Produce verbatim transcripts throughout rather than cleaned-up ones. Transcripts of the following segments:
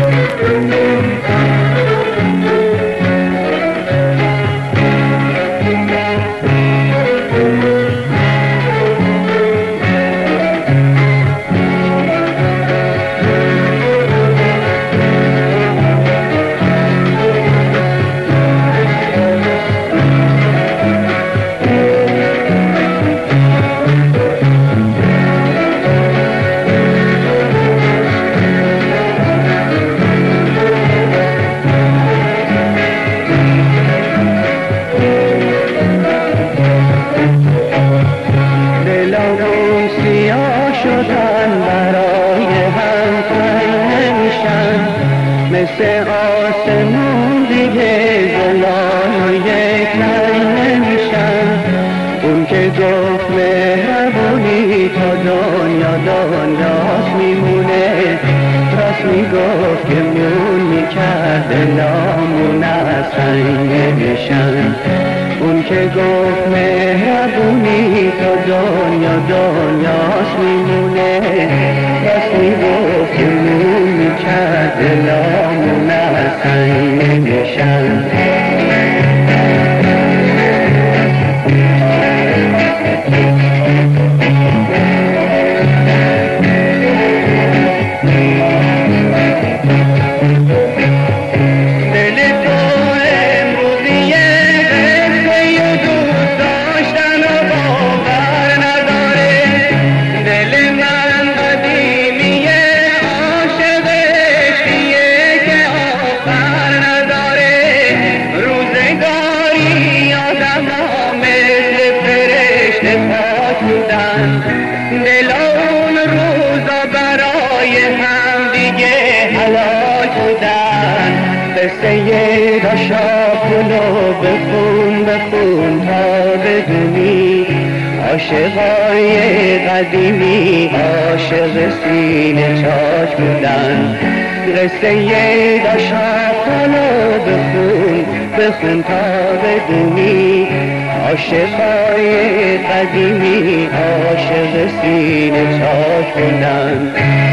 مثل آسمون دیگه زلال یک رنگ نمیشن. اون که گفت مهربونی تا دنیا دنیاست میمونه، راست میگفت که میون میکرده نامون از سنگ نمیشن. اون که گفت مهربونی تا دنیا دنیاست میمونه، راست میگفت که میون میکرده نامون از سنگ نمیشن. دلون روزا برای هم دیگه حلال بودن. قصه داشاپولو بخون بخون تا بدونی، عاشقای قدیمی عاشق سینه چاک بودن. قصه داشاپولو بخون بخون تا بدونی، عاشقای قدیمی عاشق سینه چاک بودن.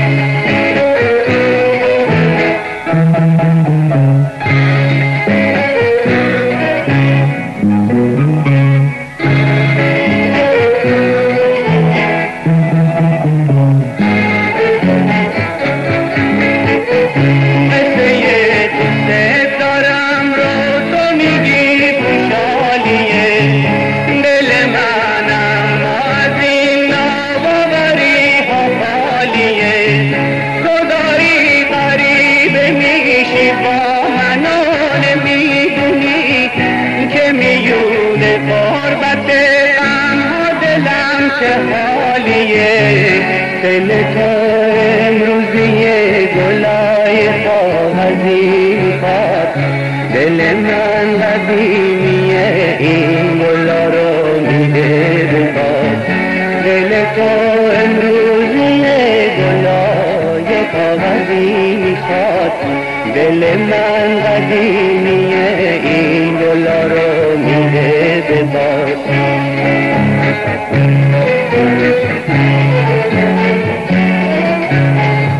چه حالیه دل تو امروزیه، گلای کاغذی میخواد. دل من قدیمیه این گلا رو میده بخواد. دل تو امروزیه گلای کاغذی میخواد. دل من قدیمیه